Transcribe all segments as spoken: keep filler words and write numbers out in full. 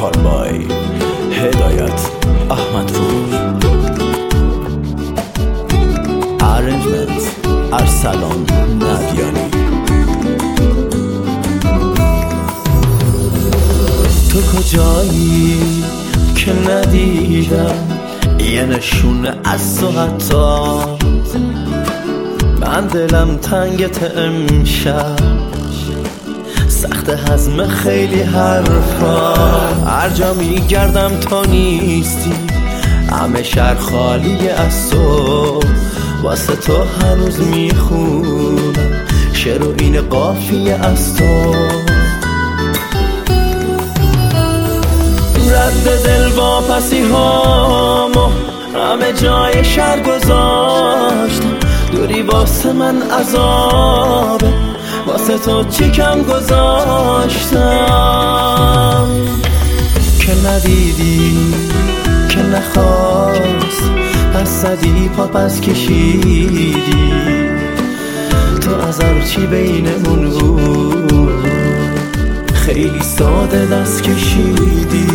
کاربای هدایت احمدپور، ارنجمنت ارسلان ندیانی. تو کجایی که ندیدم یه نشونه از تو، حتی من دلم تنگت امشب، سخت هضم خیلی حرفا، هر جا میگردم تا نیستی، همه شهر خالی از تو، واسه تو هنوز میخونم شعر و این قافیه از تو. رد دل واپسی هامو همه جای شهر گذاشتم، دوری واسه من عذابه، واسه تو چی کم گذاشتم که ندیدی که نخواست، پس زدی پا پس کشیدی، تو از هرچی بینمون بود خیلی ساده دست کشیدی.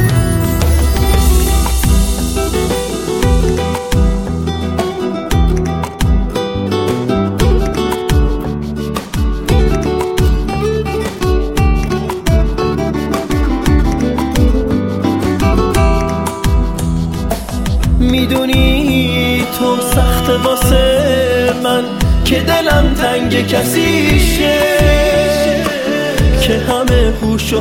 میدونی تو سخت واسه من که دلم تنگ کسیشه، که همه هوش و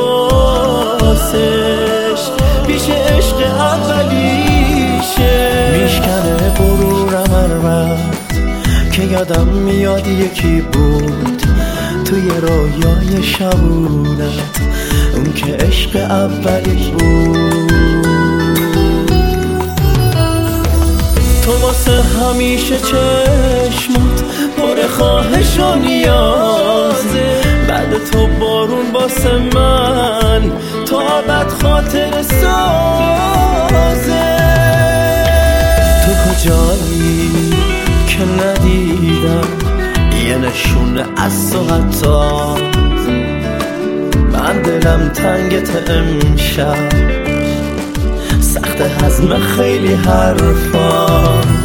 حواسش پیش عشق اولیشه، میشکنه غرورم هر وقت که یادم میاد یکی بود توی رویای شبونت، اون که عشق اولی بود. تو واسه همیشه چشمات پر خواهش و نیازه، بعد تو بارون واسه من تا ابد خاطر سازه. تو کجایی که ندیدم یه نشونه از تو، حتی من دلم تنگت امشب، سخت هضم خیلی حرفا،